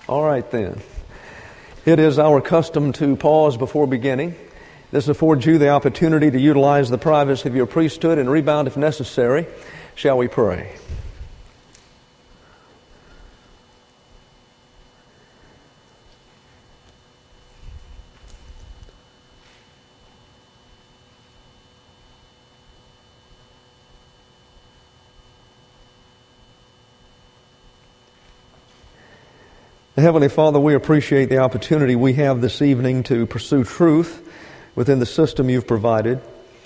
All right then. It is our custom to pause before beginning. This affords you the opportunity to utilize the privacy of your priesthood and rebound if necessary. Shall we pray? Heavenly Father, we appreciate the opportunity we have this evening to pursue truth within the system you've provided.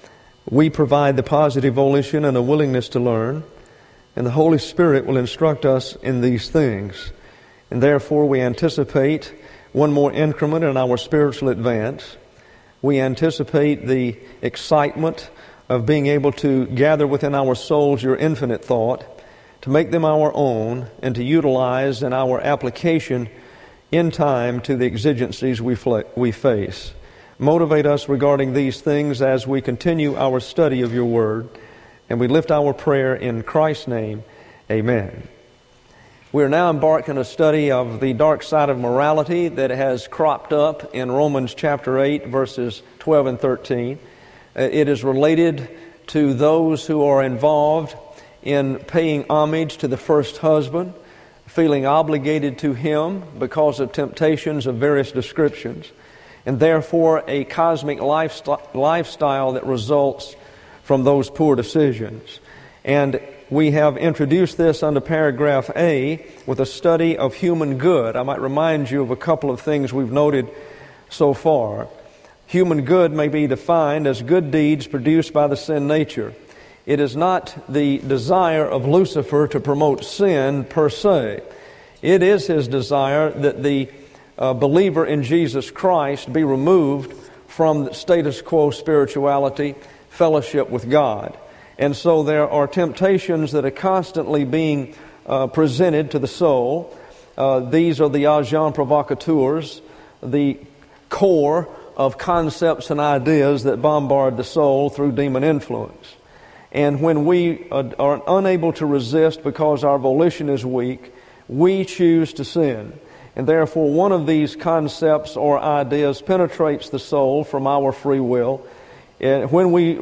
We provide the positive volition and a willingness to learn, and the Holy Spirit will instruct us in these things. And therefore we anticipate one more increment in our spiritual advance. We anticipate the excitement of being able to gather within our souls your infinite thought, to make them our own, and to utilize in our application in time to the exigencies we face. Motivate us regarding these things as we continue our study of your word, and we lift our prayer in Christ's name. Amen. We are now embarked in a study of the dark side of morality that has cropped up in Romans chapter 8, verses 12 and 13. It is related to those who are involved in paying homage to the first husband, feeling obligated to him because of temptations of various descriptions, and therefore a cosmic lifestyle that results from those poor decisions. And we have introduced this under paragraph A with a study of human good. I might remind you of a couple of things we've noted so far. Human good may be defined as good deeds produced by the sin nature. It is not the desire of Lucifer to promote sin per se. It is his desire that the believer in Jesus Christ be removed from the status quo spirituality, fellowship with God. And so there are temptations that are constantly being presented to the soul. These are the agents provocateurs, the core of concepts and ideas that bombard the soul through demon influence. And when we are unable to resist because our volition is weak, we choose to sin. And therefore, one of these concepts or ideas penetrates the soul from our free will. And when we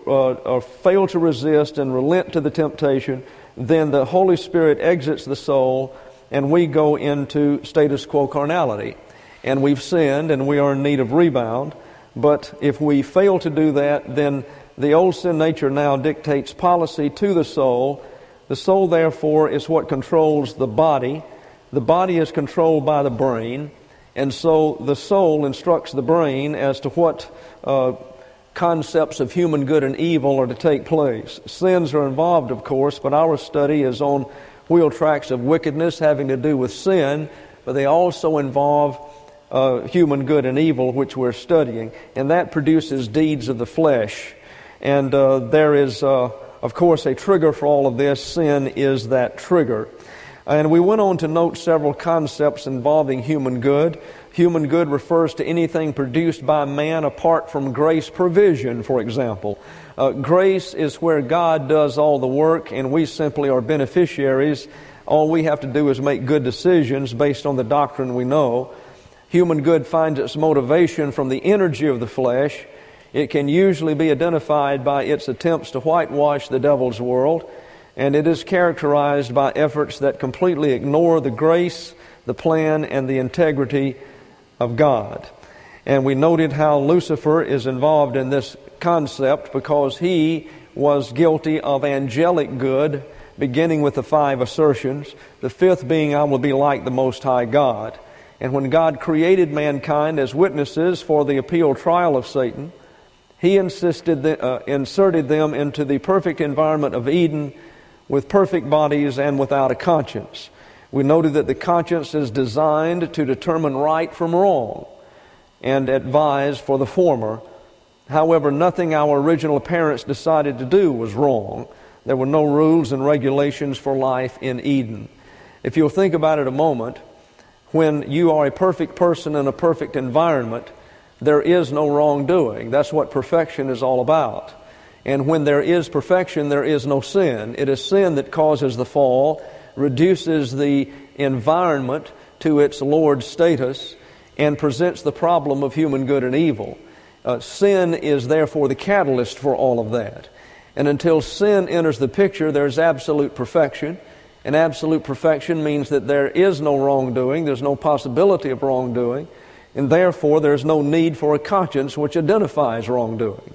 fail to resist and relent to the temptation, then the Holy Spirit exits the soul and we go into status quo carnality. And we've sinned and we are in need of rebound. But if we fail to do that, then the old sin nature now dictates policy to the soul. The soul, therefore, is what controls the body. The body is controlled by the brain. And so the soul instructs the brain as to what concepts of human good and evil are to take place. Sins are involved, of course, but our study is on wheel tracks of wickedness having to do with sin, but they also involve human good and evil, which we're studying. And that produces deeds of the flesh. And there is, of course, a trigger for all of this. Sin is that trigger. And we went on to note several concepts involving human good. Human good refers to anything produced by man apart from grace provision, for example. Grace is where God does all the work and we simply are beneficiaries. All we have to do is make good decisions based on the doctrine we know. Human good finds its motivation from the energy of the flesh. It can usually be identified by its attempts to whitewash the devil's world, and it is characterized by efforts that completely ignore the grace, the plan, and the integrity of God. And we noted how Lucifer is involved in this concept because he was guilty of angelic good, beginning with the 5 assertions, the 5th being, I will be like the Most High God. And when God created mankind as witnesses for the appeal trial of Satan, He inserted them into the perfect environment of Eden with perfect bodies and without a conscience. We noted that the conscience is designed to determine right from wrong and advise for the former. However, nothing our original parents decided to do was wrong. There were no rules and regulations for life in Eden. If you'll think about it a moment, when you are a perfect person in a perfect environment, there is no wrongdoing. That's what perfection is all about. And when there is perfection, there is no sin. It is sin that causes the fall, reduces the environment to its Lord status and presents the problem of human good and evil. Sin is therefore the catalyst for all of that. And until sin enters the picture, there's absolute perfection. And absolute perfection means that there is no wrongdoing, there's no possibility of wrongdoing, and therefore there's no need for a conscience which identifies wrongdoing.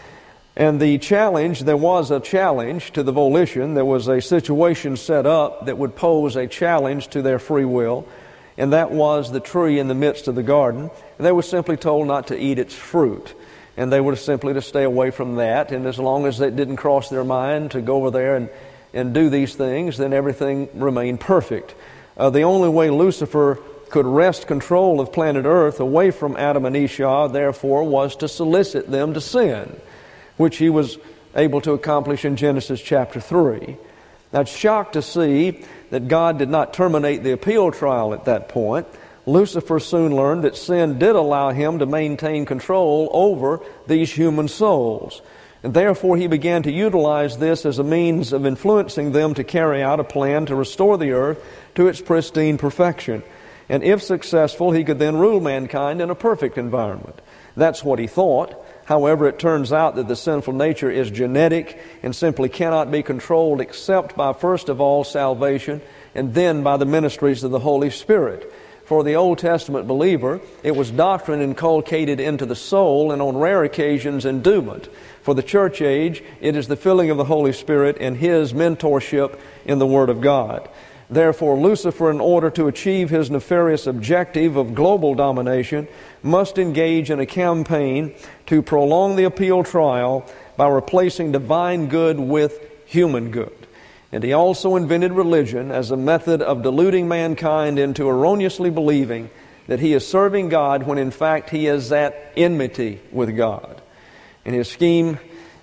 And the challenge, there was a challenge to the volition. There was a situation set up that would pose a challenge to their free will, and that was the tree in the midst of the garden. And they were simply told not to eat its fruit, and they were simply to stay away from that. And as long as it didn't cross their mind to go over there and do these things, then everything remained perfect. The only way Lucifer could wrest control of planet Earth away from Adam and Eve, therefore, was to solicit them to sin, which he was able to accomplish in Genesis chapter 3. Now, it's shocked to see that God did not terminate the appeal trial at that point. Lucifer soon learned that sin did allow him to maintain control over these human souls. And therefore he began to utilize this as a means of influencing them to carry out a plan to restore the earth to its pristine perfection. And if successful, he could then rule mankind in a perfect environment. That's what he thought. However, it turns out that the sinful nature is genetic and simply cannot be controlled except by, first of all, salvation, and then by the ministries of the Holy Spirit. For the Old Testament believer, it was doctrine inculcated into the soul and on rare occasions endowment. For the church age, it is the filling of the Holy Spirit and His mentorship in the Word of God. Therefore, Lucifer, in order to achieve his nefarious objective of global domination, must engage in a campaign to prolong the appeal trial by replacing divine good with human good. And he also invented religion as a method of deluding mankind into erroneously believing that he is serving God when in fact he is at enmity with God. And his scheme,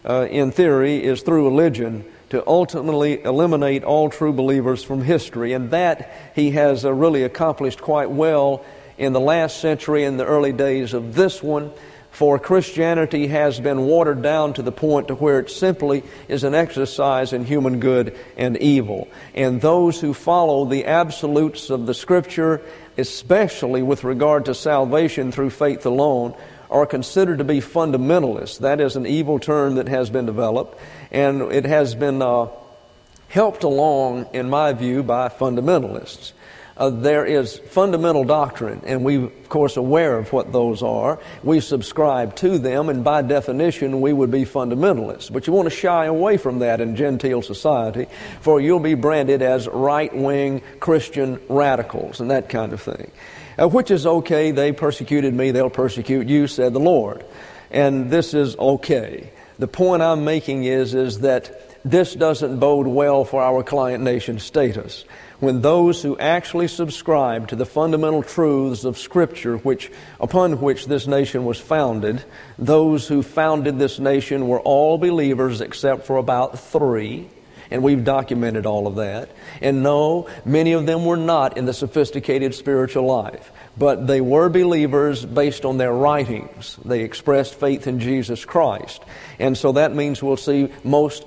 in theory, is through religion to ultimately eliminate all true believers from history. And that he has really accomplished quite well in the last century and the early days of this one. For Christianity has been watered down to the point to where it simply is an exercise in human good and evil. And those who follow the absolutes of the Scripture, especially with regard to salvation through faith alone, are considered to be fundamentalists. That is an evil term that has been developed, and it has been helped along, in my view, by fundamentalists. There is fundamental doctrine, and we're, of course, aware of what those are. We subscribe to them, and by definition, we would be fundamentalists. But you want to shy away from that in genteel society, for you'll be branded as right-wing Christian radicals and that kind of thing. Which is okay. They persecuted me, they'll persecute you, said the Lord. And this is okay. The point I'm making is that this doesn't bode well for our client nation status. When those who actually subscribe to the fundamental truths of Scripture upon which this nation was founded, those who founded this nation were all believers except for about 3. And we've documented all of that. And no, many of them were not in the sophisticated spiritual life. But they were believers based on their writings. They expressed faith in Jesus Christ. And so that means we'll see most,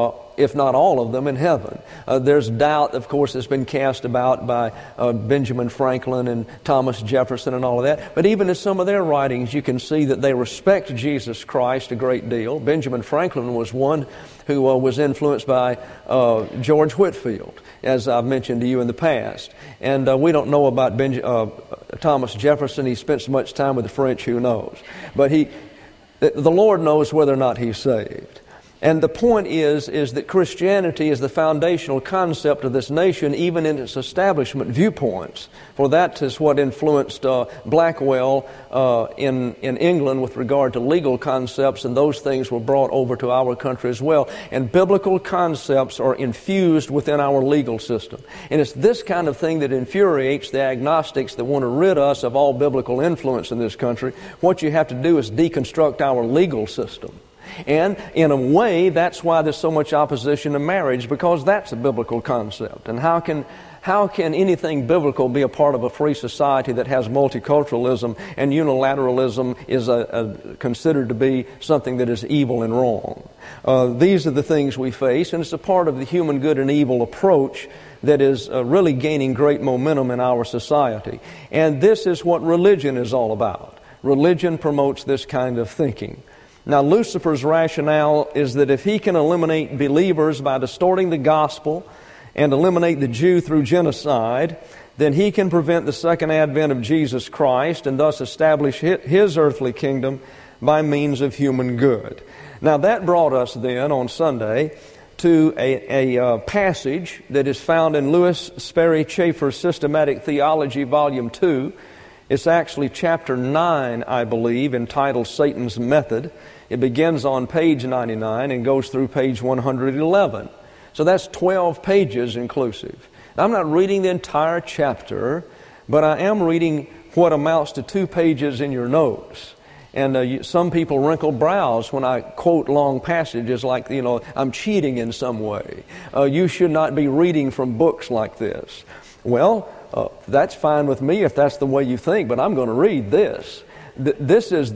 if not all of them, in heaven. There's doubt, of course, that's been cast about by Benjamin Franklin and Thomas Jefferson and all of that. But even in some of their writings, you can see that they respect Jesus Christ a great deal. Benjamin Franklin was one who was influenced by George Whitefield, as I've mentioned to you in the past. And we don't know about Thomas Jefferson. He spent so much time with the French, who knows? But the Lord knows whether or not he's saved. And the point is that Christianity is the foundational concept of this nation, even in its establishment viewpoints. For that is what influenced Blackwell in England with regard to legal concepts, and those things were brought over to our country as well. And biblical concepts are infused within our legal system. And it's this kind of thing that infuriates the agnostics that want to rid us of all biblical influence in this country. What you have to do is deconstruct our legal system. And in a way, that's why there's so much opposition to marriage, because that's a biblical concept. And how can anything biblical be a part of a free society that has multiculturalism and unilateralism is considered to be something that is evil and wrong? These are the things we face, and it's a part of the human good and evil approach that is really gaining great momentum in our society. And this is what religion is all about. Religion promotes this kind of thinking. Now, Lucifer's rationale is that if he can eliminate believers by distorting the gospel and eliminate the Jew through genocide, then he can prevent the second advent of Jesus Christ and thus establish his earthly kingdom by means of human good. Now, that brought us then on Sunday to a passage that is found in Lewis Sperry Chafer's Systematic Theology, Volume 2. It's actually chapter 9, I believe, entitled Satan's Method. It begins on page 99 and goes through page 111. So that's 12 pages inclusive. Now, I'm not reading the entire chapter, but I am reading what amounts to 2 pages in your notes. And some people wrinkle brows when I quote long passages like, I'm cheating in some way. You should not be reading from books like this. Well, that's fine with me if that's the way you think, but I'm going to read this. This is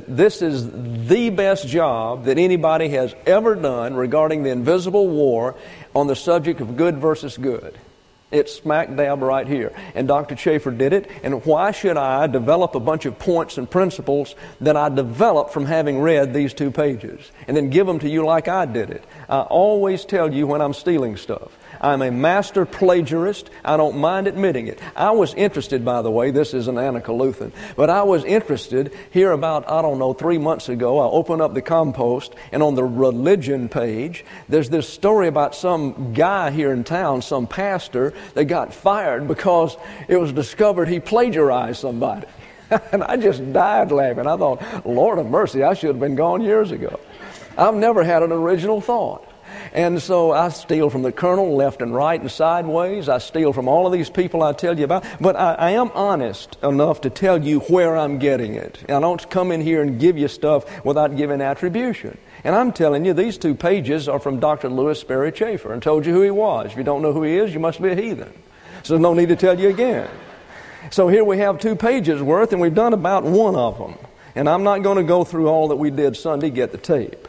the best job that anybody has ever done regarding the invisible war on the subject of good versus good. It's smack dab right here. And Dr. Chafer did it. And why should I develop a bunch of points and principles that I developed from having read these 2 pages and then give them to you like I did it? I always tell you when I'm stealing stuff. I'm a master plagiarist. I don't mind admitting it. I was interested, by the way, this is an Anacaluthan, but I was interested here about, 3 months ago. I opened up the Compost, and on the religion page, there's this story about some guy here in town, some pastor, that got fired because it was discovered he plagiarized somebody. And I just died laughing. I thought, Lord of mercy, I should have been gone years ago. I've never had an original thought. And so I steal from the colonel left and right and sideways. I steal from all of these people I tell you about. But I am honest enough to tell you where I'm getting it. I don't come in here and give you stuff without giving attribution. And I'm telling you, these 2 pages are from Dr. Lewis Sperry Chafer, and told you who he was. If you don't know who he is, you must be a heathen. So there's no need to tell you again. So here we have 2 pages worth, and we've done about 1 of them. And I'm not going to go through all that we did Sunday. Get the tape.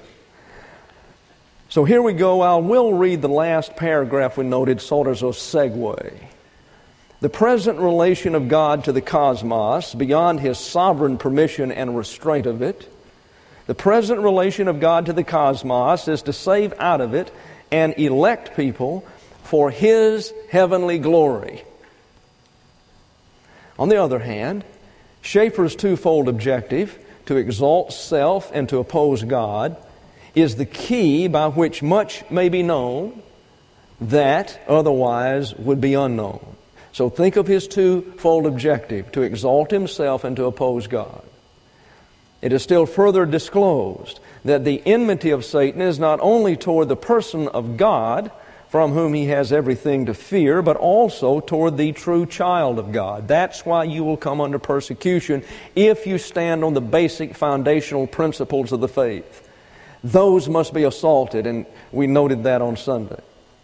So here we go. I will read the last paragraph we noted, sort of as a segue. The present relation of God to the cosmos, beyond His sovereign permission and restraint of it, the present relation of God to the cosmos is to save out of it and elect people for His heavenly glory. On the other hand, Chafer's 2-fold objective, to exalt self and to oppose God, is the key by which much may be known that otherwise would be unknown. So think of his 2-fold objective, to exalt himself and to oppose God. It is still further disclosed that the enmity of Satan is not only toward the person of God, from whom he has everything to fear, but also toward the true child of God. That's why you will come under persecution if you stand on the basic foundational principles of the faith. Those must be assaulted, and we noted that on Sunday.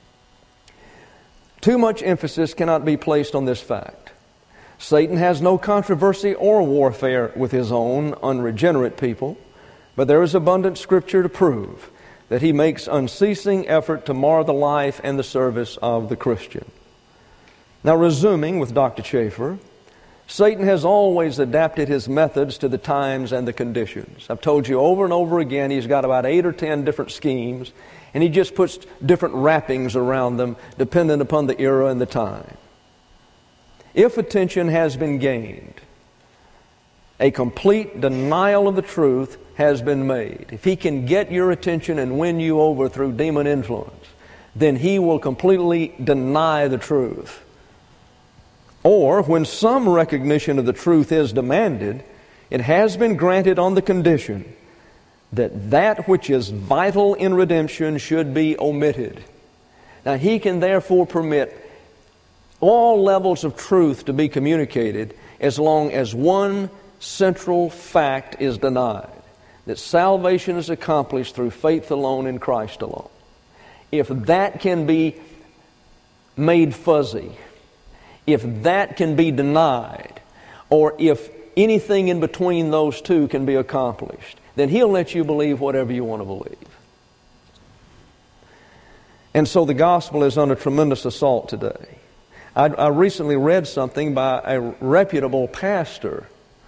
Too much emphasis cannot be placed on this fact. Satan has no controversy or warfare with his own unregenerate people, but there is abundant Scripture to prove that he makes unceasing effort to mar the life and the service of the Christian. Now, resuming with Dr. Chafer, Satan has always adapted his methods to the times and the conditions. I've told you over and over again, he's got about 8 or 10 different schemes, and he just puts different wrappings around them dependent upon the era and the time. If attention has been gained, a complete denial of the truth has been made. If he can get your attention and win you over through demon influence, then he will completely deny the truth. Or, when some recognition of the truth is demanded, it has been granted on the condition that that which is vital in redemption should be omitted. Now, he can therefore permit all levels of truth to be communicated as long as one central fact is denied, that salvation is accomplished through faith alone in Christ alone. If that can be made fuzzy, if that can be denied, or if anything in between those two can be accomplished, then he'll let you believe whatever you want to believe. And so the gospel is under tremendous assault today. I recently read something by a reputable pastor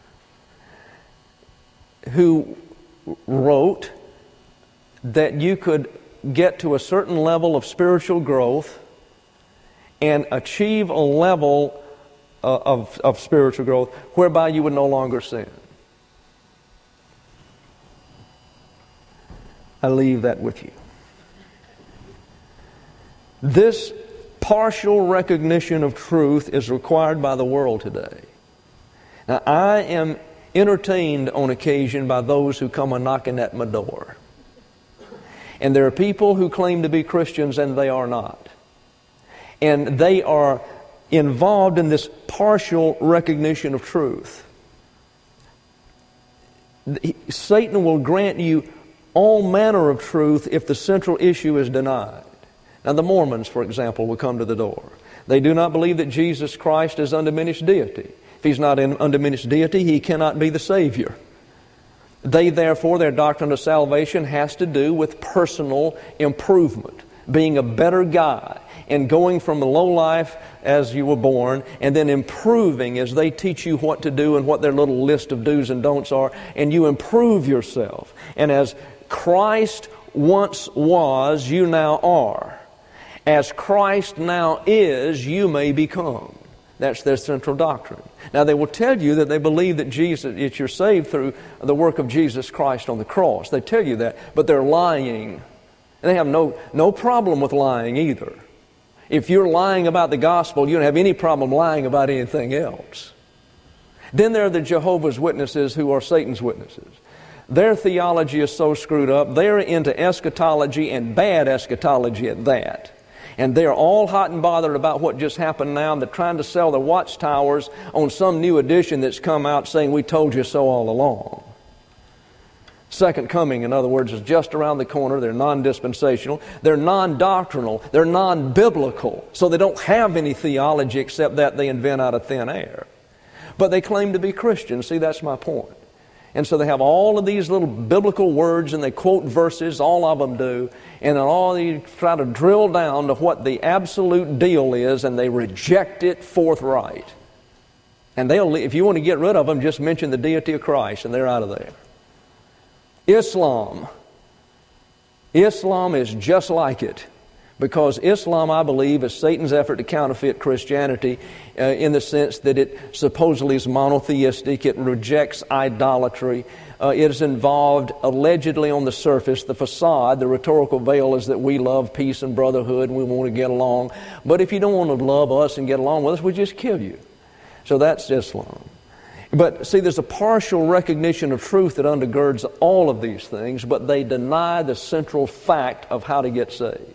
who wrote that you could get to a certain level of spiritual growth and achieve a level of spiritual growth whereby you would no longer sin. I leave that with you. This partial recognition of truth is required by the world today. Now, I am entertained on occasion by those who come a-knocking at my door. And there are people who claim to be Christians and they are not. And they are involved in this partial recognition of truth. Satan will grant you all manner of truth if the central issue is denied. Now, the Mormons, for example, will come to the door. They do not believe that Jesus Christ is undiminished deity. If He's not in undiminished deity, He cannot be the Savior. They, therefore, their doctrine of salvation has to do with personal improvement, being a better guy, and going from the low life as you were born, and then improving as they teach you what to do and what their little list of do's and don'ts are, and you improve yourself. And as Christ once was, you now are. As Christ now is, you may become. That's their central doctrine. Now, they will tell you that they believe that that you're saved through the work of Jesus Christ on the cross. They tell you that, but they're lying. And they have no problem with lying either. If you're lying about the gospel, you don't have any problem lying about anything else. Then there are the Jehovah's Witnesses who are Satan's witnesses. Their theology is so screwed up, they're into eschatology and bad eschatology at that. And they're all hot and bothered about what just happened now. They're trying to sell their watchtowers on some new edition that's come out saying, we told you so all along. Second coming, in other words, is just around the corner. They're non-dispensational. They're non-doctrinal. They're non-biblical. So they don't have any theology except that they invent out of thin air. But they claim to be Christians. See, that's my point. And so they have all of these little biblical words and they quote verses, all of them do, and then all they try to drill down to what the absolute deal is, and they reject it forthright. And if you want to get rid of them, just mention the deity of Christ and they're out of there. Islam is just like it. Because Islam, I believe, is Satan's effort to counterfeit Christianity in the sense that it supposedly is monotheistic, it rejects idolatry, it is involved allegedly on the surface, the facade, the rhetorical veil is that we love peace and brotherhood and we want to get along. But if you don't want to love us and get along with us, we'll just kill you. So that's Islam. But see, there's a partial recognition of truth that undergirds all of these things, but they deny the central fact of how to get saved.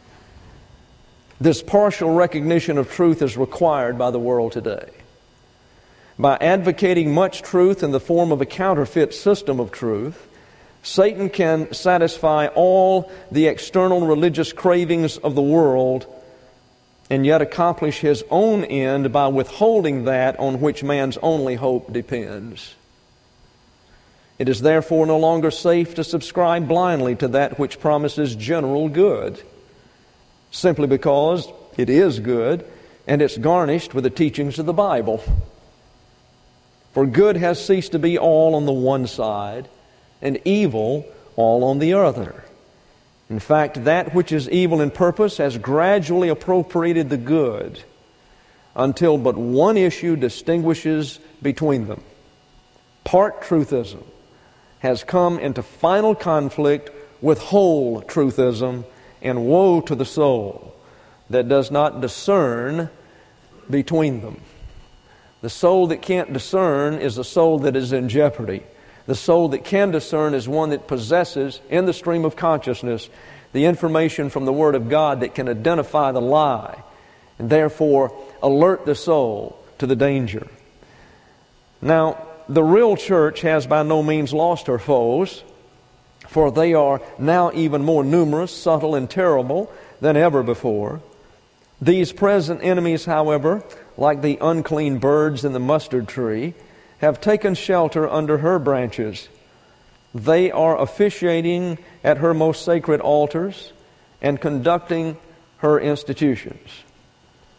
This partial recognition of truth is required by the world today. By advocating much truth in the form of a counterfeit system of truth, Satan can satisfy all the external religious cravings of the world and yet accomplish his own end by withholding that on which man's only hope depends. It is therefore no longer safe to subscribe blindly to that which promises general good, simply because it is good and it's garnished with the teachings of the Bible. For good has ceased to be all on the one side and evil all on the other. In fact, that which is evil in purpose has gradually appropriated the good until but one issue distinguishes between them. Part truthism has come into final conflict with whole truthism, and woe to the soul that does not discern between them. The soul that can't discern is a soul that is in jeopardy. The soul that can discern is one that possesses, in the stream of consciousness, the information from the Word of God that can identify the lie and therefore alert the soul to the danger. Now, the real church has by no means lost her foes, for they are now even more numerous, subtle, and terrible than ever before. These present enemies, however, like the unclean birds in the mustard tree, have taken shelter under her branches. They are officiating at her most sacred altars and conducting her institutions.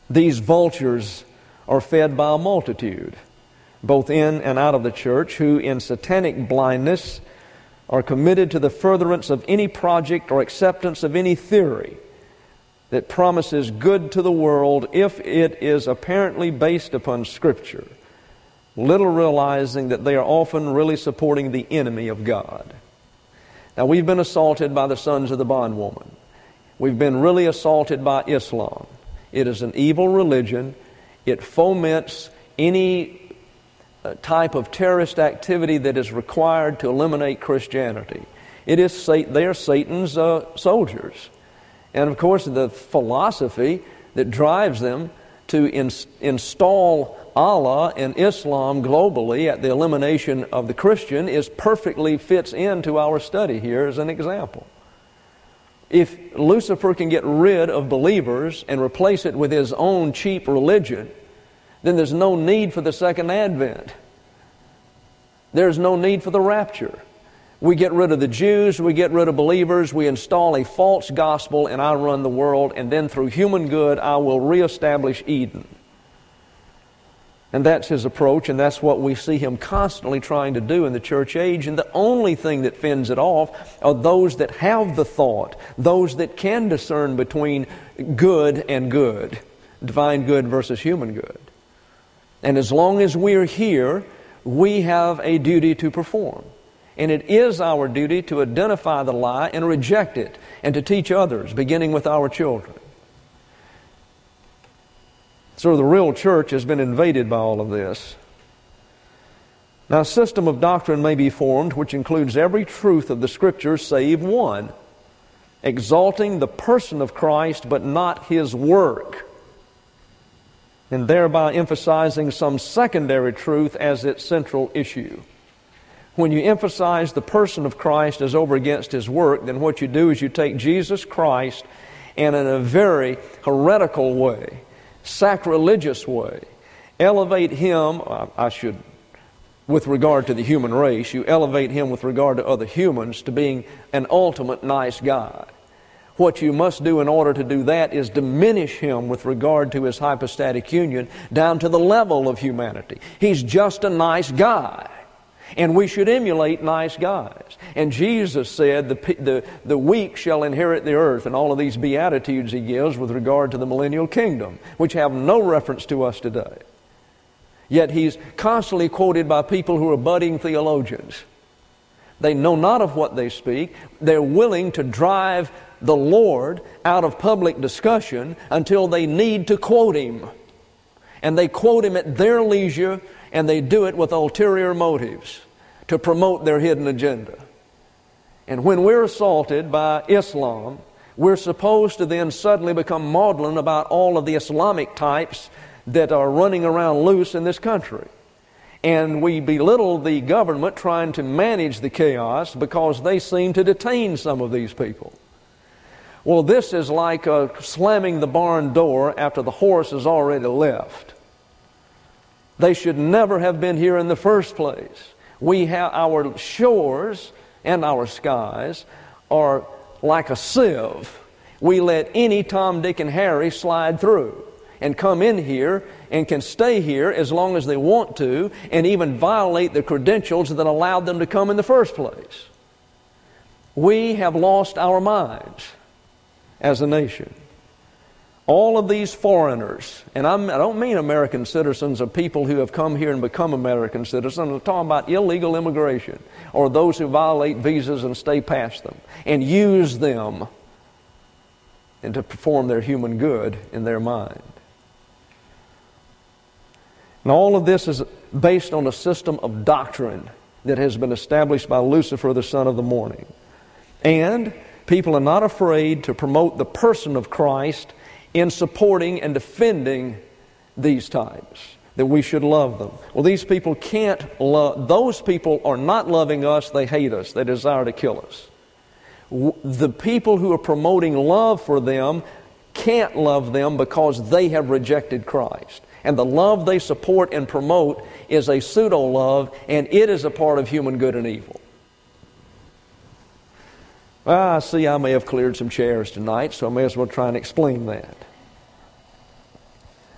These vultures are fed by a multitude, both in and out of the church, who in satanic blindness are committed to the furtherance of any project or acceptance of any theory that promises good to the world if it is apparently based upon Scripture, little realizing that they are often really supporting the enemy of God. Now, we've been assaulted by the sons of the bondwoman. We've been really assaulted by Islam. It is an evil religion. It foments any type of terrorist activity that is required to eliminate Christianity. They are Satan's soldiers. And of course, the philosophy that drives them to install Allah and Islam globally at the elimination of the Christian perfectly fits into our study here as an example. If Lucifer can get rid of believers and replace it with his own cheap religion, then there's no need for the second advent. There's no need for the rapture. We get rid of the Jews, we get rid of believers, we install a false gospel, and I run the world, and then through human good I will reestablish Eden. And that's his approach, and that's what we see him constantly trying to do in the church age. And the only thing that fends it off are those that have the thought, those that can discern between good and good, divine good versus human good. And as long as we're here, we have a duty to perform. And it is our duty to identify the lie and reject it, and to teach others, beginning with our children. So the real church has been invaded by all of this. Now, a system of doctrine may be formed which includes every truth of the Scriptures save one, exalting the person of Christ but not His work, and thereby emphasizing some secondary truth as its central issue. When you emphasize the person of Christ as over against His work, then what you do is you take Jesus Christ and in a very heretical way, sacrilegious way, elevate Him, with regard to the human race, you elevate Him with regard to other humans to being an ultimate nice guy. What you must do in order to do that is diminish Him with regard to His hypostatic union down to the level of humanity. He's just a nice guy. And we should emulate nice guys. And Jesus said, the weak shall inherit the earth, and all of these beatitudes He gives with regard to the millennial kingdom, which have no reference to us today. Yet He's constantly quoted by people who are budding theologians. They know not of what they speak. They're willing to drive the Lord out of public discussion until they need to quote Him. And they quote Him at their leisure, and they do it with ulterior motives to promote their hidden agenda. And when we're assaulted by Islam, we're supposed to then suddenly become maudlin about all of the Islamic types that are running around loose in this country. And we belittle the government trying to manage the chaos because they seem to detain some of these people. Well, this is like slamming the barn door after the horse has already left. They should never have been here in the first place. We have our shores and our skies are like a sieve. We let any Tom, Dick, and Harry slide through and come in here and can stay here as long as they want to and even violate the credentials that allowed them to come in the first place. We have lost our minds as a nation. All of these foreigners, and I don't mean American citizens or people who have come here and become American citizens. I'm talking about illegal immigration or those who violate visas and stay past them and use them and to perform their human good in their mind. And all of this is based on a system of doctrine that has been established by Lucifer, the son of the morning. And people are not afraid to promote the person of Christ in supporting and defending these types, that we should love them. Well, these people can't love, those people are not loving us, they hate us, they desire to kill us. The people who are promoting love for them can't love them because they have rejected Christ. And the love they support and promote is a pseudo-love, and it is a part of human good and evil. I see I may have cleared some chairs tonight, so I may as well try and explain that.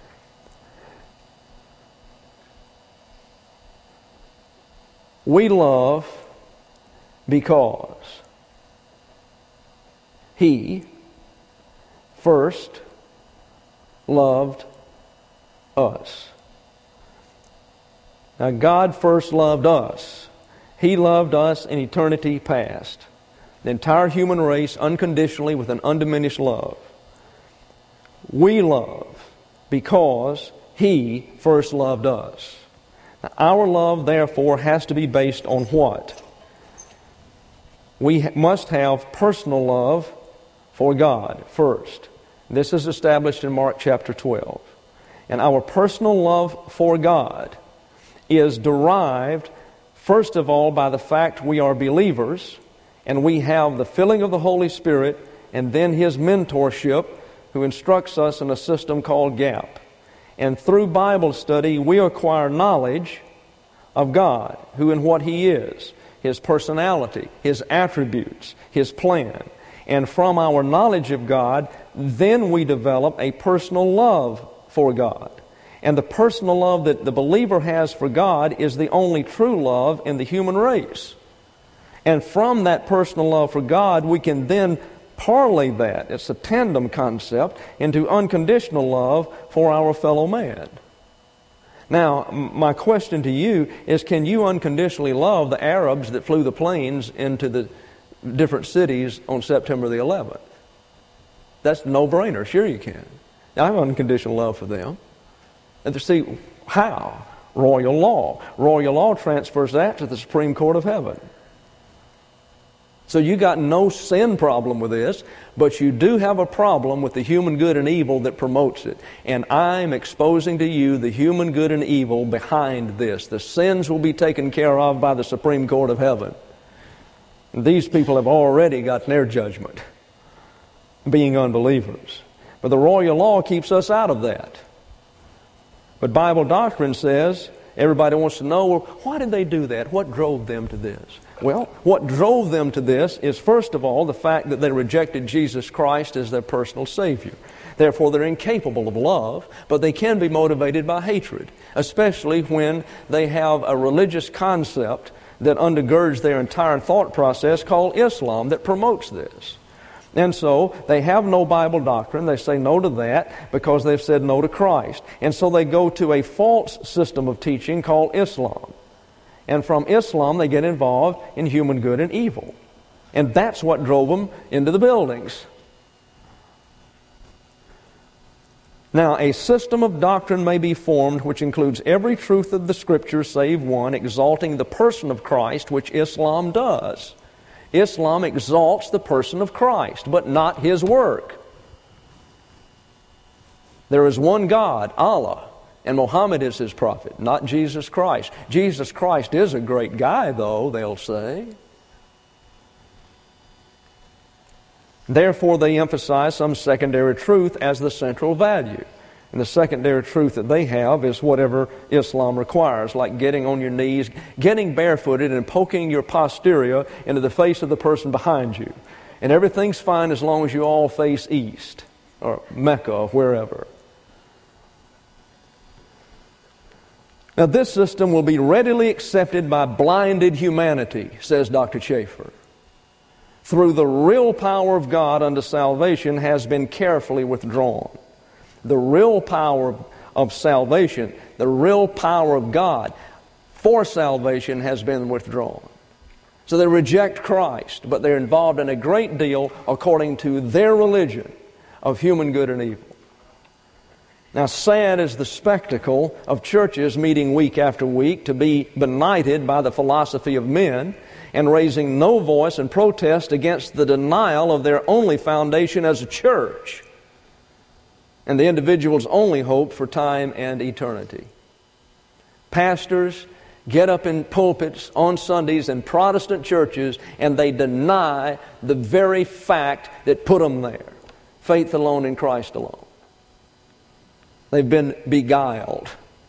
We love because He first loved us. Now, God first loved us. He loved us in eternity past. The entire human race unconditionally with an undiminished love. We love because He first loved us. Now, our love, therefore, has to be based on what? We must have personal love for God first. This is established in Mark chapter 12. And our personal love for God is derived, first of all, by the fact we are believers and we have the filling of the Holy Spirit and then His mentorship, who instructs us in a system called GAP. And through Bible study, we acquire knowledge of God, who and what He is, His personality, His attributes, His plan. And from our knowledge of God, then we develop a personal love for God. And the personal love that the believer has for God is the only true love in the human race. And from that personal love for God, we can then parlay that, it's a tandem concept, into unconditional love for our fellow man. Now, my question to you is, can you unconditionally love the Arabs that flew the planes into the different cities on September the 11th? That's a no-brainer. Sure you can. I have unconditional love for them. And to see how? Royal law. Royal law transfers that to the Supreme Court of Heaven. So you got no sin problem with this, but you do have a problem with the human good and evil that promotes it. And I'm exposing to you the human good and evil behind this. The sins will be taken care of by the Supreme Court of Heaven. And these people have already got their judgment, being unbelievers. But the royal law keeps us out of that. But Bible doctrine says, everybody wants to know, well, why did they do that? What drove them to this? Well, what drove them to this is, first of all, the fact that they rejected Jesus Christ as their personal Savior. Therefore, they're incapable of love, but they can be motivated by hatred, especially when they have a religious concept that undergirds their entire thought process called Islam that promotes this. And so they have no Bible doctrine. They say no to that because they've said no to Christ. And so they go to a false system of teaching called Islam. And from Islam they get involved in human good and evil. And that's what drove them into the buildings. Now, a system of doctrine may be formed which includes every truth of the Scriptures save one, exalting the person of Christ, which Islam does. Islam exalts the person of Christ, but not His work. There is one God, Allah, and Muhammad is His prophet, not Jesus Christ. Jesus Christ is a great guy, though, they'll say. Therefore, they emphasize some secondary truth as the central value. And the secondary truth that they have is whatever Islam requires, like getting on your knees, getting barefooted and poking your posterior into the face of the person behind you. And everything's fine as long as you all face east, or Mecca, or wherever. Now, this system will be readily accepted by blinded humanity, says Dr. Chafer. Through the real power of God unto salvation has been carefully withdrawn. The real power of salvation, the real power of God for salvation has been withdrawn. So they reject Christ, but they're involved in a great deal, according to their religion, of human good and evil. Now, sad is the spectacle of churches meeting week after week to be benighted by the philosophy of men and raising no voice in protest against the denial of their only foundation as a church and the individual's only hope for time and eternity. Pastors get up in pulpits on Sundays in Protestant churches and they deny the very fact that put them there. Faith alone in Christ alone. They've been beguiled.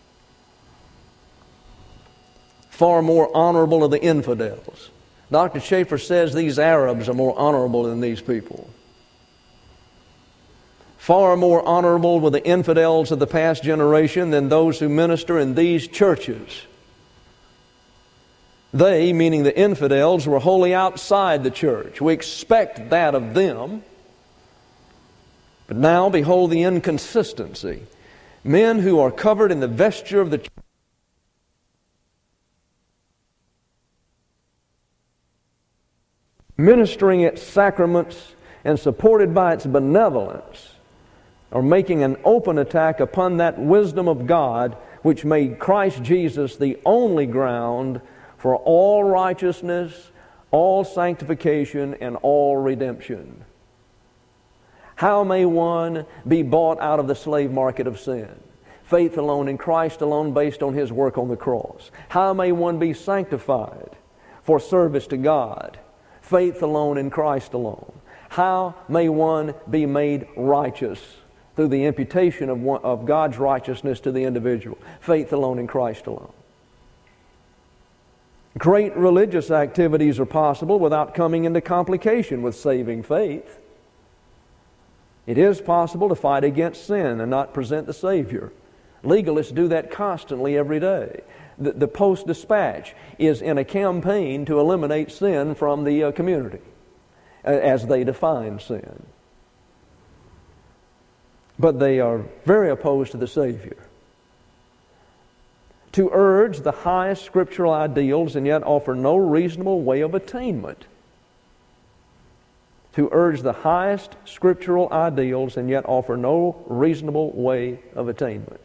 Far more honorable are the infidels. Dr. Chafer says these Arabs are more honorable than these people. Far more honorable were the infidels of the past generation than those who minister in these churches. They, meaning the infidels, were wholly outside the church. We expect that of them. But now behold the inconsistency. Men who are covered in the vesture of the church, ministering its sacraments and supported by its benevolence, are making an open attack upon that wisdom of God which made Christ Jesus the only ground for all righteousness, all sanctification, and all redemption. How may one be bought out of the slave market of sin? Faith alone in Christ alone, based on His work on the cross. How may one be sanctified for service to God? Faith alone in Christ alone. How may one be made righteous through the imputation of God's righteousness to the individual? Faith alone in Christ alone. Great religious activities are possible without coming into complication with saving faith. It is possible to fight against sin and not present the Savior. Legalists do that constantly every day. The Post-Dispatch is in a campaign to eliminate sin from the community as they define sin. But they are very opposed to the Savior. To urge the highest scriptural ideals and yet offer no reasonable way of attainment. To urge the highest scriptural ideals and yet offer no reasonable way of attainment.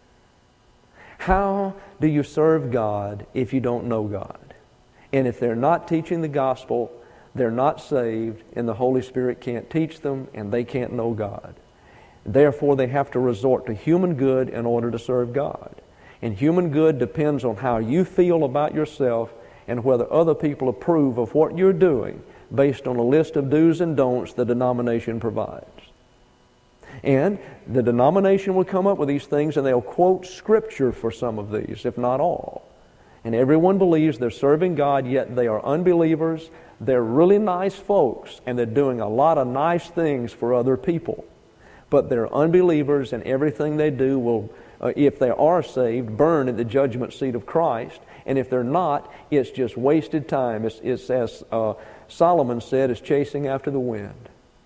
How do you serve God if you don't know God? And if they're not teaching the gospel, they're not saved, and the Holy Spirit can't teach them, and they can't know God. Therefore, they have to resort to human good in order to serve God. And human good depends on how you feel about yourself and whether other people approve of what you're doing based on a list of do's and don'ts the denomination provides. And the denomination will come up with these things and they'll quote Scripture for some of these, if not all. And everyone believes they're serving God, yet they are unbelievers. They're really nice folks, and they're doing a lot of nice things for other people. But they're unbelievers, and everything they do will, if they are saved, burn at the judgment seat of Christ. And if they're not, it's just wasted time. It's as Solomon said, it's chasing after the wind.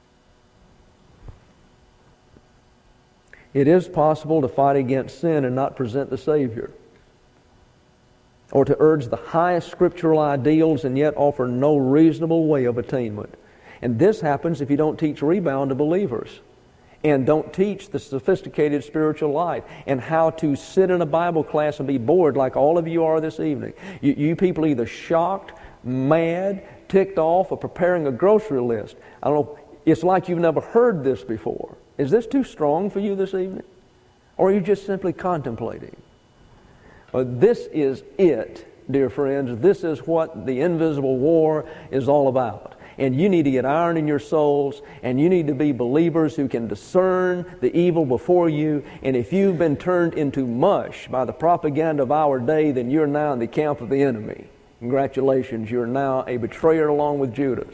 It is possible to fight against sin and not present the Savior, or to urge the highest scriptural ideals and yet offer no reasonable way of attainment. And this happens if you don't teach rebound to believers and don't teach the sophisticated spiritual life and how to sit in a Bible class and be bored like all of you are this evening. You people are either shocked, mad, ticked off, or preparing a grocery list. I don't know, it's like you've never heard this before. Is this too strong for you this evening? Or are you just simply contemplating? This is it, dear friends. This is what the invisible war is all about. And you need to get iron in your souls, and you need to be believers who can discern the evil before you. And if you've been turned into mush by the propaganda of our day, then you're now in the camp of the enemy. Congratulations, you're now a betrayer along with Judas.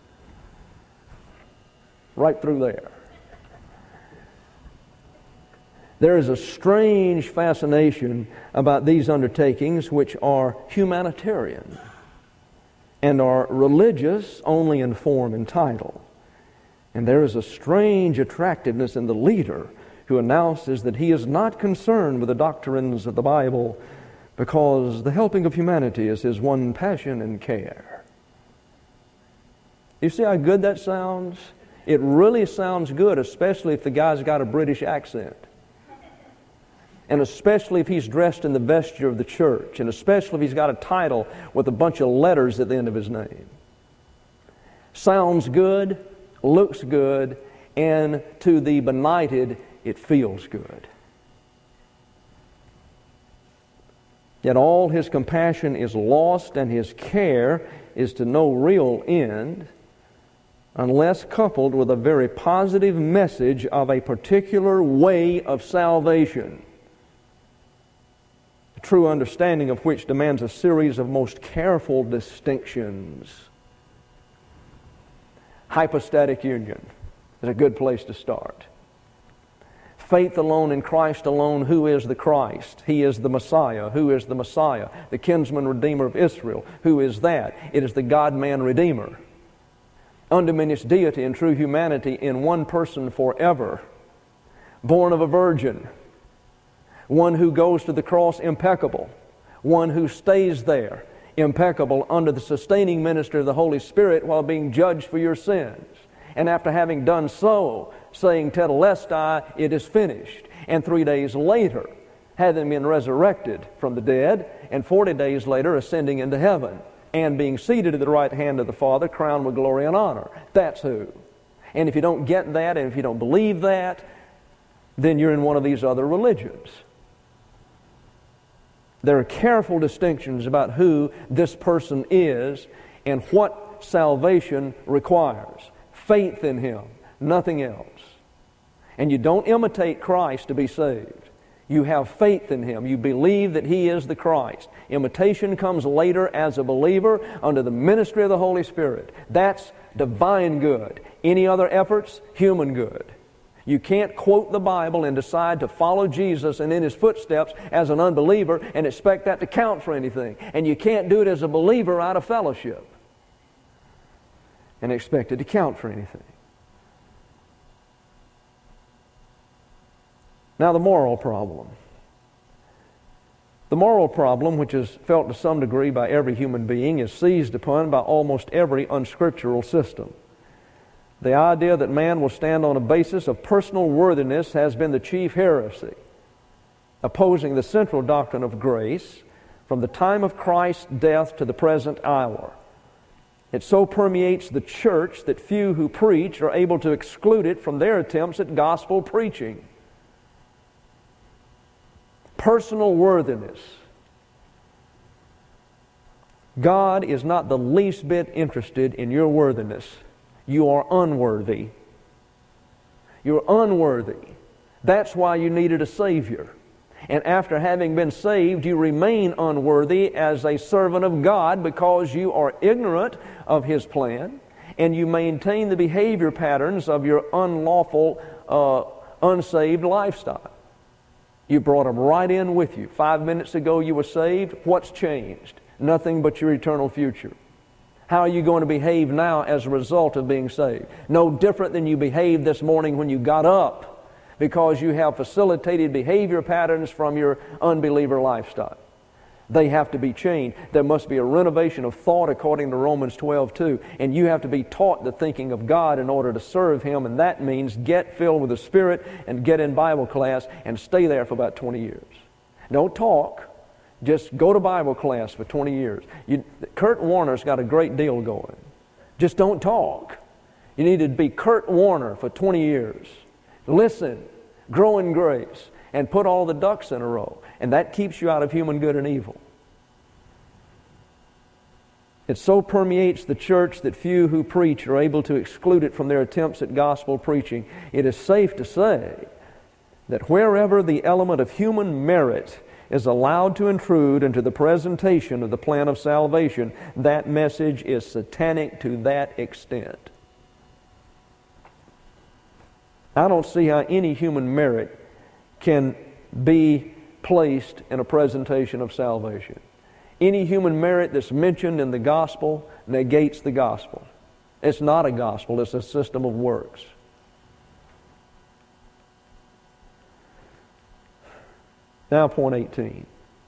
Right through there. There is a strange fascination about these undertakings which are humanitarian and are religious only in form and title. And there is a strange attractiveness in the leader who announces that he is not concerned with the doctrines of the Bible because the helping of humanity is his one passion and care. You see how good that sounds? It really sounds good, especially if the guy's got a British accent. And especially if he's dressed in the vesture of the church, and especially if he's got a title with a bunch of letters at the end of his name. Sounds good, looks good, and to the benighted, it feels good. Yet all his compassion is lost, and his care is to no real end, unless coupled with a very positive message of a particular way of salvation. A true understanding of which demands a series of most careful distinctions. Hypostatic union is a good place to start. Faith alone in Christ alone. Who is the Christ? He is the Messiah. Who is the Messiah? The kinsman redeemer of Israel. Who is that? It is the God-man Redeemer. Undiminished deity and true humanity in one person forever. Born of a virgin. One who goes to the cross impeccable. One who stays there impeccable under the sustaining ministry of the Holy Spirit while being judged for your sins. And after having done so, saying, Tetelestai, it is finished. And 3 days later, having been resurrected from the dead, and 40 days later ascending into heaven, and being seated at the right hand of the Father, crowned with glory and honor. That's who. And if you don't get that, and if you don't believe that, then you're in one of these other religions. There are careful distinctions about who this person is and what salvation requires. Faith in Him, nothing else. And you don't imitate Christ to be saved. You have faith in Him. You believe that He is the Christ. Imitation comes later as a believer under the ministry of the Holy Spirit. That's divine good. Any other efforts? Human good. You can't quote the Bible and decide to follow Jesus and in His footsteps as an unbeliever and expect that to count for anything. And you can't do it as a believer out of fellowship and expect it to count for anything. Now, the moral problem. The moral problem, which is felt to some degree by every human being, is seized upon by almost every unscriptural system. The idea that man will stand on a basis of personal worthiness has been the chief heresy, opposing the central doctrine of grace from the time of Christ's death to the present hour. It so permeates the church that few who preach are able to exclude it from their attempts at gospel preaching. Personal worthiness. God is not the least bit interested in your worthiness. You are unworthy. You're unworthy. That's why you needed a Savior. And after having been saved, you remain unworthy as a servant of God because you are ignorant of His plan and you maintain the behavior patterns of your unlawful, unsaved lifestyle. You brought them right in with you. 5 minutes ago you were saved. What's changed? Nothing but your eternal future. How are you going to behave now as a result of being saved? No different than you behaved this morning when you got up, because you have facilitated behavior patterns from your unbeliever lifestyle. They have to be changed. There must be a renovation of thought according to Romans 12:2. And you have to be taught the thinking of God in order to serve Him. And that means get filled with the Spirit and get in Bible class and stay there for about 20 years. Don't talk. Just go to Bible class for 20 years. Kurt Warner's got a great deal going. Just don't talk. You need to be Kurt Warner for 20 years. Listen, grow in grace, and put all the ducks in a row. And that keeps you out of human good and evil. It so permeates the church that few who preach are able to exclude it from their attempts at gospel preaching. It is safe to say that wherever the element of human merit is allowed to intrude into the presentation of the plan of salvation, that message is satanic to that extent. I don't see how any human merit can be placed in a presentation of salvation. Any human merit that's mentioned in the gospel negates the gospel. It's not a gospel, it's a system of works. Now, point 18.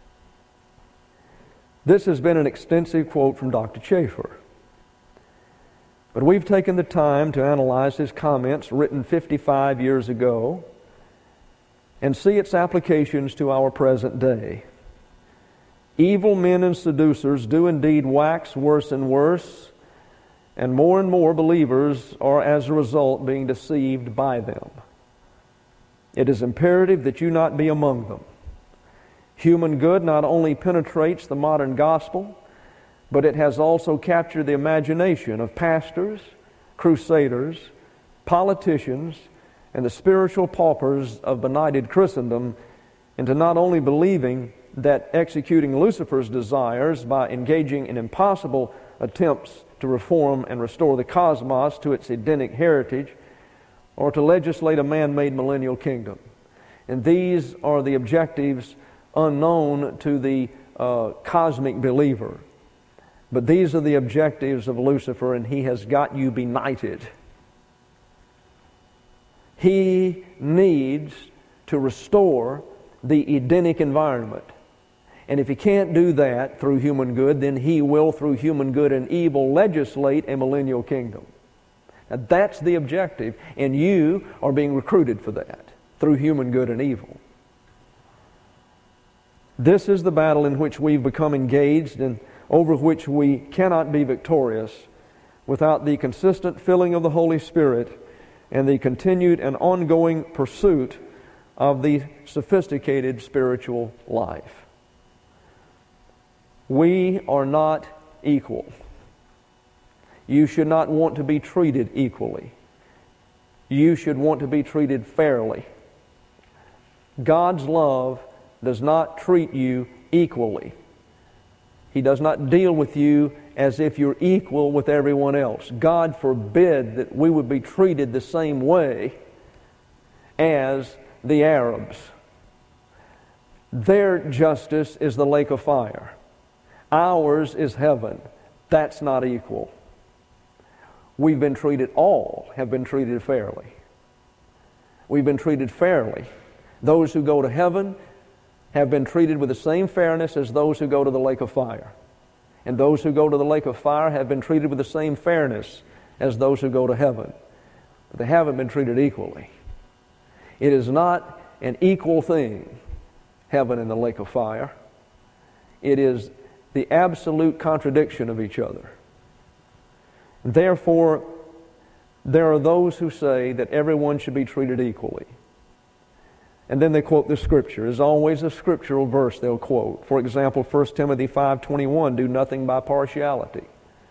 This has been an extensive quote from Dr. Chafer. But we've taken the time to analyze his comments written 55 years ago and see its applications to our present day. Evil men and seducers do indeed wax worse and worse, and more believers are as a result being deceived by them. It is imperative that you not be among them. Human good not only penetrates the modern gospel, but it has also captured the imagination of pastors, crusaders, politicians, and the spiritual paupers of benighted Christendom into not only believing that executing Lucifer's desires by engaging in impossible attempts to reform and restore the cosmos to its Edenic heritage, or to legislate a man-made millennial kingdom. And these are the objectives unknown to the cosmic believer. But these are the objectives of Lucifer, and he has got you benighted. He needs to restore the Edenic environment. And if he can't do that through human good, then he will, through human good and evil, legislate a millennial kingdom. Now that's the objective, and you are being recruited for that through human good and evil. This is the battle in which we've become engaged and over which we cannot be victorious without the consistent filling of the Holy Spirit and the continued and ongoing pursuit of the sophisticated spiritual life. We are not equal. You should not want to be treated equally. You should want to be treated fairly. God's love does not treat you equally. He does not deal with you as if you're equal with everyone else. God forbid that we would be treated the same way as the Arabs. Their justice is the lake of fire. Ours is heaven. That's not equal. All have been treated fairly. We've been treated fairly. Those who go to heaven have been treated with the same fairness as those who go to the lake of fire. And those who go to the lake of fire have been treated with the same fairness as those who go to heaven. But they haven't been treated equally. It is not an equal thing, heaven and the lake of fire. It is the absolute contradiction of each other. Therefore, there are those who say that everyone should be treated equally. And then they quote the Scripture. There's always a scriptural verse they'll quote. For example, 1 Timothy 5:21, do nothing by partiality.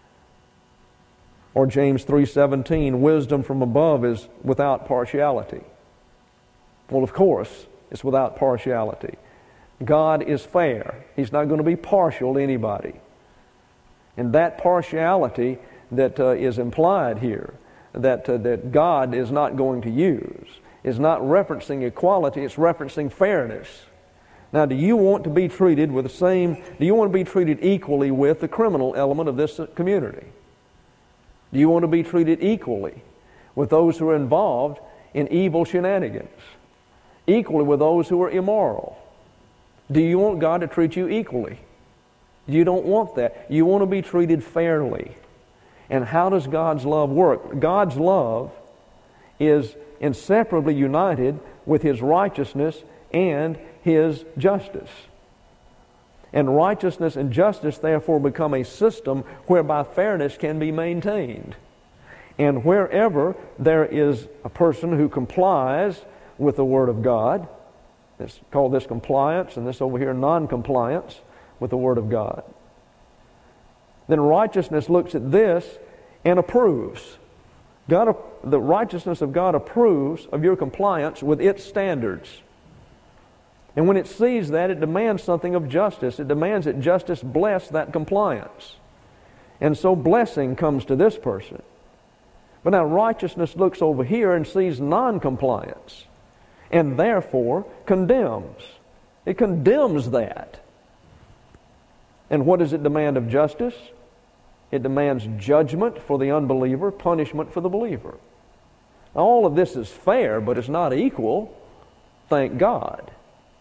Or James 3:17, wisdom from above is without partiality. Well, of course, it's without partiality. God is fair. He's not going to be partial to anybody. And that partiality that is implied here, that God is not going to use, is not referencing equality, it's referencing fairness. Now, do you want to be treated equally with the criminal element of this community? Do you want to be treated equally with those who are involved in evil shenanigans? Equally with those who are immoral? Do you want God to treat you equally? You don't want that. You want to be treated fairly. And how does God's love work? God's love is inseparably united with His righteousness and His justice. And righteousness and justice therefore become a system whereby fairness can be maintained. And wherever there is a person who complies with the Word of God, let's call this compliance and this over here non-compliance with the Word of God, then righteousness looks at this and approves. The righteousness of God approves of your compliance with its standards. And when it sees that, it demands something of justice. It demands that justice bless that compliance. And so blessing comes to this person. But now righteousness looks over here and sees non-compliance, and therefore condemns. It condemns that. And what does it demand of justice? It demands judgment for the unbeliever, punishment for the believer. Now, all of this is fair, but it's not equal. Thank God.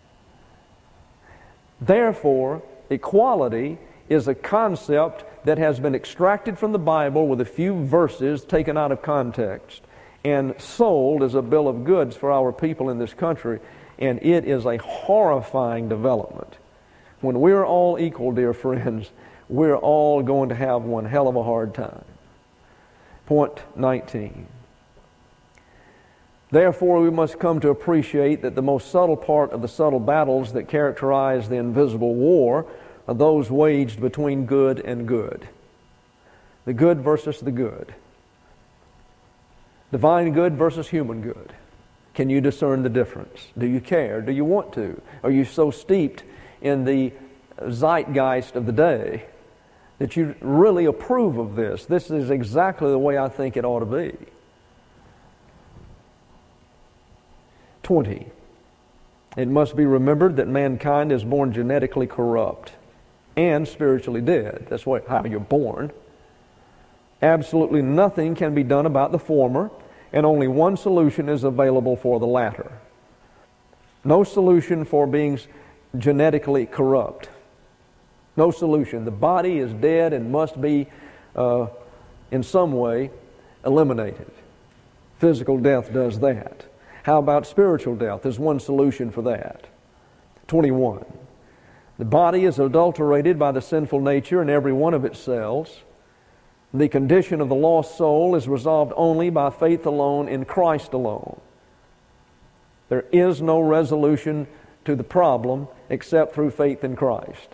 Therefore, equality is a concept that has been extracted from the Bible with a few verses taken out of context and sold as a bill of goods for our people in this country, and it is a horrifying development. When we're all equal, dear friends, we're all going to have one hell of a hard time. Point 19. Therefore, we must come to appreciate that the most subtle part of the subtle battles that characterize the invisible war are those waged between good and good. The good versus the good. Divine good versus human good. Can you discern the difference? Do you care? Do you want to? Are you so steeped in the zeitgeist of the day that you really approve of this? This is exactly the way I think it ought to be. 20. It must be remembered that mankind is born genetically corrupt and spiritually dead. That's how you're born. Absolutely nothing can be done about the former, and only one solution is available for the latter. No solution for being genetically corrupt. No solution. The body is dead and must be, in some way, eliminated. Physical death does that. How about spiritual death? There's one solution for that. 21. The body is adulterated by the sinful nature in every one of its cells. The condition of the lost soul is resolved only by faith alone in Christ alone. There is no resolution to the problem except through faith in Christ.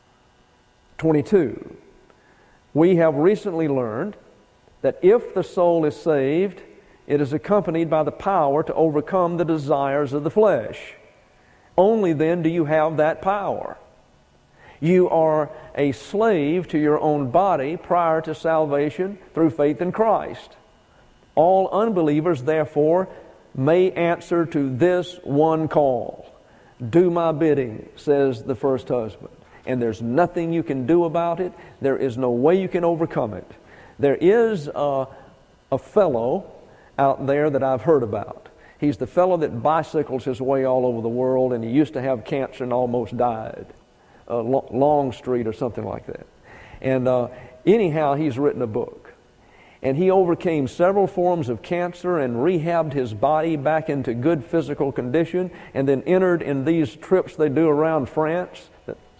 22. We have recently learned that if the soul is saved, it is accompanied by the power to overcome the desires of the flesh. Only then do you have that power. You are a slave to your own body prior to salvation through faith in Christ. All unbelievers, therefore, may answer to this one call. Do my bidding, says the first husband. And there's nothing you can do about it. There is no way you can overcome it. There is a fellow out there that I've heard about. He's the fellow that bicycles his way all over the world, and he used to have cancer and almost died. Longstreet or something like that. And anyhow, he's written a book. And he overcame several forms of cancer and rehabbed his body back into good physical condition, and then entered in these trips they do around France.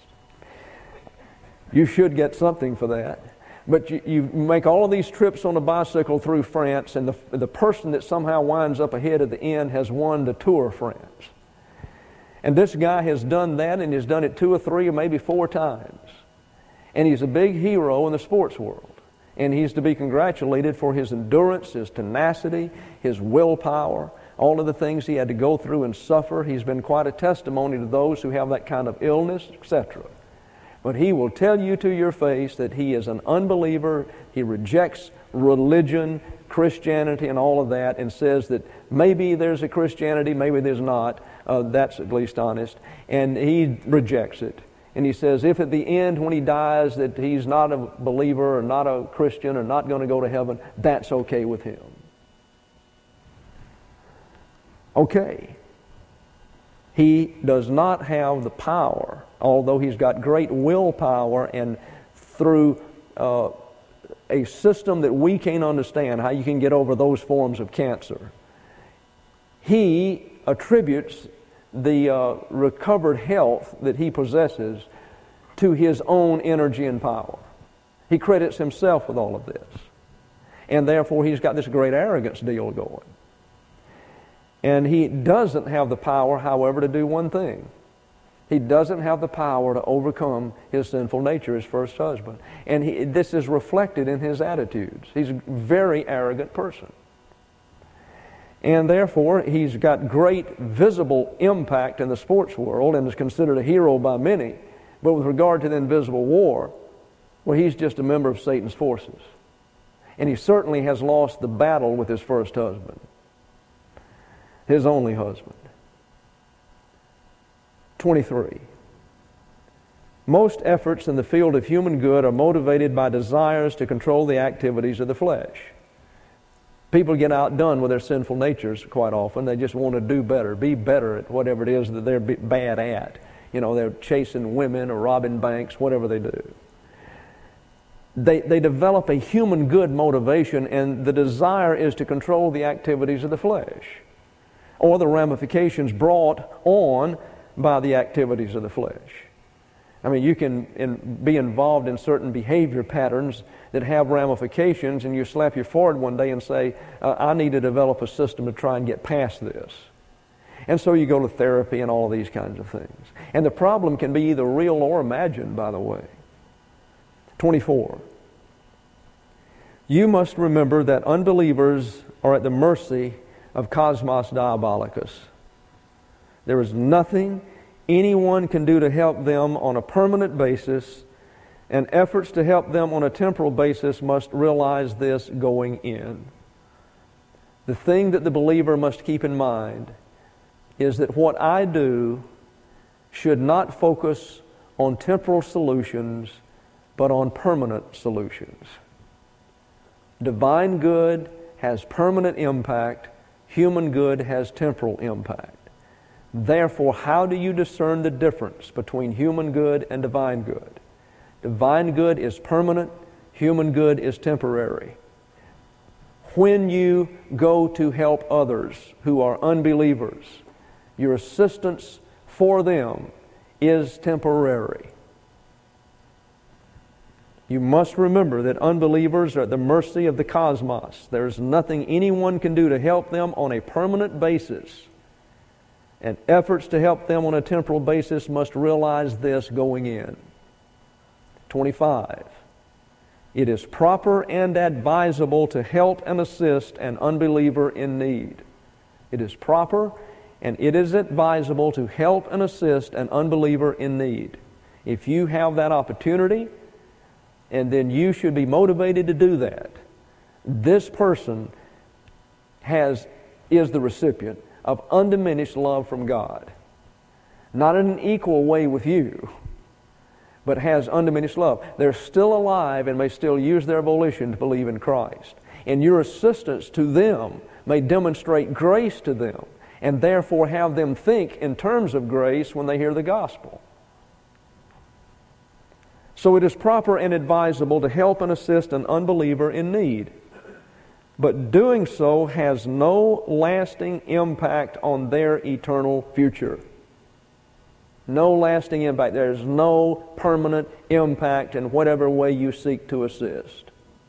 You should get something for that. But you make all of these trips on a bicycle through France, and the person that somehow winds up ahead at the end has won the Tour of France. And this guy has done that, and he's done it 2 or 3 or maybe 4 times. And he's a big hero in the sports world. And he's to be congratulated for his endurance, his tenacity, his willpower, all of the things he had to go through and suffer. He's been quite a testimony to those who have that kind of illness, etc. But he will tell you to your face that he is an unbeliever. He rejects religion, Christianity, and all of that, and says that maybe there's a Christianity, maybe there's not. That's at least honest. And he rejects it. And he says if at the end when he dies that he's not a believer or not a Christian or not going to go to heaven, that's okay with him. Okay. He does not have the power, although he's got great willpower, and through a system that we can't understand, how you can get over those forms of cancer. He attributes the recovered health that he possesses to his own energy and power. He credits himself with all of this. And therefore he's got this great arrogance deal going. And he doesn't have the power, however, to do one thing. He doesn't have the power to overcome his sinful nature, his first husband. And this is reflected in his attitudes. He's a very arrogant person. And therefore, he's got great visible impact in the sports world and is considered a hero by many. But with regard to the invisible war, well, he's just a member of Satan's forces. And he certainly has lost the battle with his first husband, his only husband. 23. Most efforts in the field of human good are motivated by desires to control the activities of the flesh. People get outdone with their sinful natures quite often. They just want to do better, be better at whatever it is that they're bad at. You know, they're chasing women or robbing banks, whatever they do. They develop a human good motivation, and the desire is to control the activities of the flesh or the ramifications brought on by the activities of the flesh. I mean, you can be involved in certain behavior patterns that have ramifications, and you slap your forehead one day and say, I need to develop a system to try and get past this. And so you go to therapy and all these kinds of things. And the problem can be either real or imagined, by the way. 24. You must remember that unbelievers are at the mercy of Cosmos Diabolicus. There is nothing anyone can do to help them on a permanent basis, and efforts to help them on a temporal basis must realize this going in. The thing that the believer must keep in mind, is that what I do should not focus on temporal solutions, but on permanent solutions. Divine good has permanent impact. Human good has temporal impact. Therefore, how do you discern the difference between human good and divine good? Divine good is permanent. Human good is temporary. When you go to help others who are unbelievers, your assistance for them is temporary. You must remember that unbelievers are at the mercy of the cosmos. There's nothing anyone can do to help them on a permanent basis. And efforts to help them on a temporal basis must realize this going in. 25. It is proper and advisable to help and assist an unbeliever in need. It is proper and it is advisable to help and assist an unbeliever in need. If you have that opportunity, and then you should be motivated to do that. This person is the recipient of undiminished love from God. Not in an equal way with you, but has undiminished love. They're still alive and may still use their volition to believe in Christ. And your assistance to them may demonstrate grace to them, and therefore have them think in terms of grace when they hear the gospel. So it is proper and advisable to help and assist an unbeliever in need. But doing so has no lasting impact on their eternal future. No lasting impact. There's no permanent impact in whatever way you seek to assist.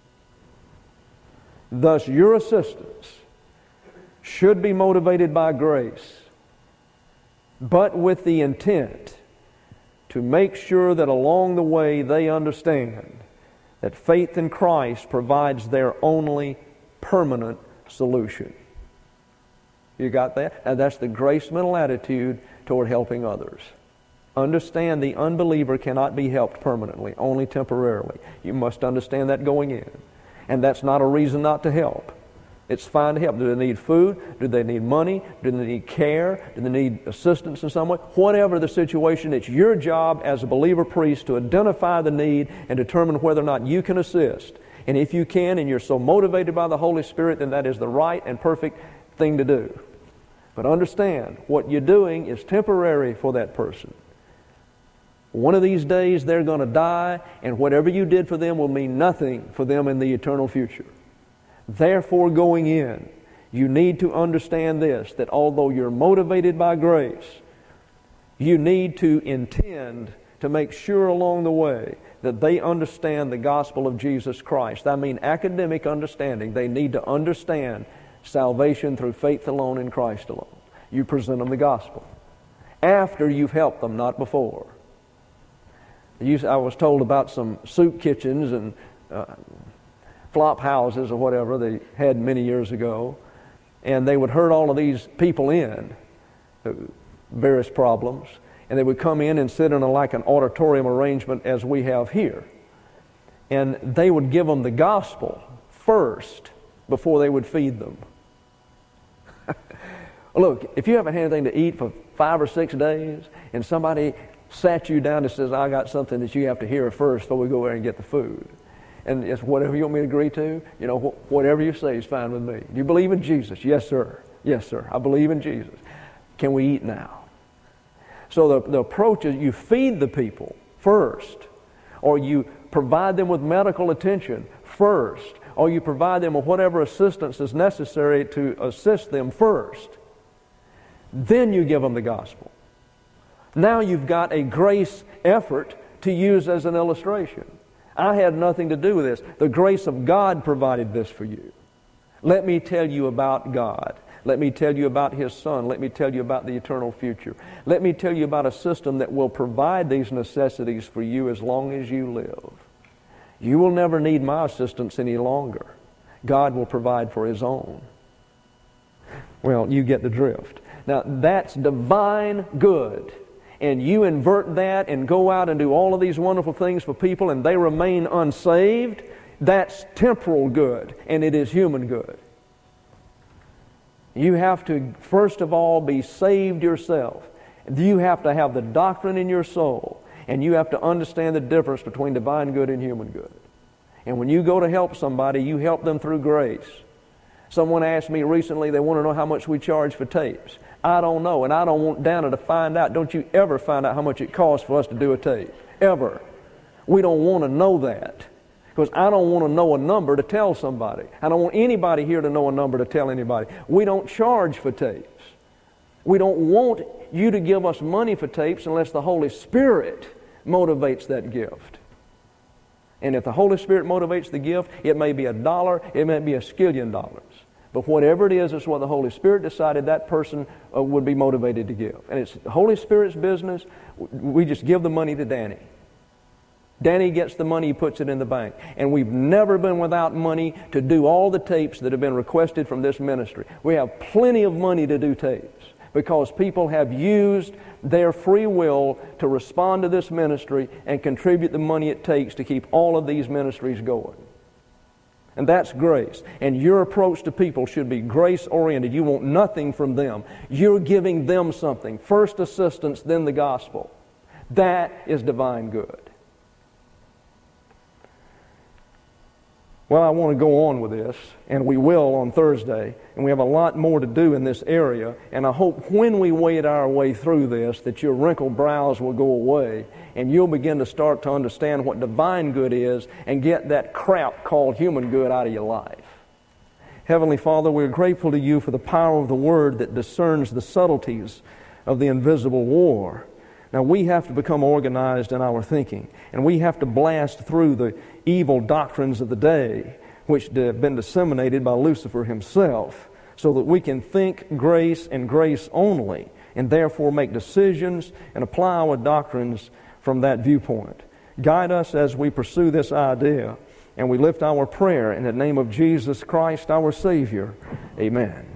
Thus, your assistance should be motivated by grace, but with the intent to make sure that along the way they understand that faith in Christ provides their only permanent solution. You got that? And that's the grace mental attitude toward helping others. Understand the unbeliever cannot be helped permanently, only temporarily. You must understand that going in. And that's not a reason not to help. It's fine to help. Do they need food? Do they need money? Do they need care? Do they need assistance in some way? Whatever the situation, it's your job as a believer priest to identify the need and determine whether or not you can assist. And if you can, and you're so motivated by the Holy Spirit, then that is the right and perfect thing to do. But understand, what you're doing is temporary for that person. One of these days they're going to die, and whatever you did for them will mean nothing for them in the eternal future. Therefore, going in, you need to understand this, that although you're motivated by grace, you need to intend to make sure along the way that they understand the gospel of Jesus Christ. I mean academic understanding. They need to understand salvation through faith alone in Christ alone. You present them the gospel after you've helped them, not before. I was told about some soup kitchens and flop houses or whatever they had many years ago, and they would herd all of these people in, various problems, and they would come in and sit in like an auditorium arrangement as we have here, and they would give them the gospel first before they would feed them. Look, if you haven't had anything to eat for 5 or 6 days, and somebody sat you down and says, I got something that you have to hear first before we go there and get the food. And it's whatever you want me to agree to, whatever you say is fine with me. Do you believe in Jesus? Yes, sir. Yes, sir. I believe in Jesus. Can we eat now? So the approach is you feed the people first, or you provide them with medical attention first, or you provide them with whatever assistance is necessary to assist them first. Then you give them the gospel. Now you've got a grace effort to use as an illustration. I had nothing to do with this. The grace of God provided this for you. Let me tell you about God. Let me tell you about His Son. Let me tell you about the eternal future. Let me tell you about a system that will provide these necessities for you as long as you live. You will never need my assistance any longer. God will provide for His own. Well, you get the drift. Now, that's divine good. And you invert that and go out and do all of these wonderful things for people and they remain unsaved, that's temporal good, and it is human good. You have to, first of all, be saved yourself. You have to have the doctrine in your soul, and you have to understand the difference between divine good and human good. And when you go to help somebody, you help them through grace. Someone asked me recently, they want to know how much we charge for tapes. I don't know, and I don't want Dana to find out. Don't you ever find out how much it costs for us to do a tape. Ever. We don't want to know that, because I don't want to know a number to tell somebody. I don't want anybody here to know a number to tell anybody. We don't charge for tapes. We don't want you to give us money for tapes unless the Holy Spirit motivates that gift. And if the Holy Spirit motivates the gift, it may be $1, it may be $1 skillion. But whatever it is, it's what the Holy Spirit decided that person would be motivated to give. And it's the Holy Spirit's business. We just give the money to Danny. Danny gets the money, he puts it in the bank. And we've never been without money to do all the tapes that have been requested from this ministry. We have plenty of money to do tapes because people have used their free will to respond to this ministry and contribute the money it takes to keep all of these ministries going. And that's grace. And your approach to people should be grace-oriented. You want nothing from them. You're giving them something. First assistance, then the gospel. That is divine good. Well, I want to go on with this, and we will on Thursday, and we have a lot more to do in this area, and I hope when we wade our way through this that your wrinkled brows will go away, and you'll begin to start to understand what divine good is and get that crap called human good out of your life. Heavenly Father, we're grateful to you for the power of the Word that discerns the subtleties of the invisible war. Now, we have to become organized in our thinking, and we have to blast through the evil doctrines of the day, which have been disseminated by Lucifer himself, so that we can think grace and grace only, and therefore make decisions and apply our doctrines from that viewpoint. Guide us as we pursue this idea, and we lift our prayer in the name of Jesus Christ, our Savior. Amen.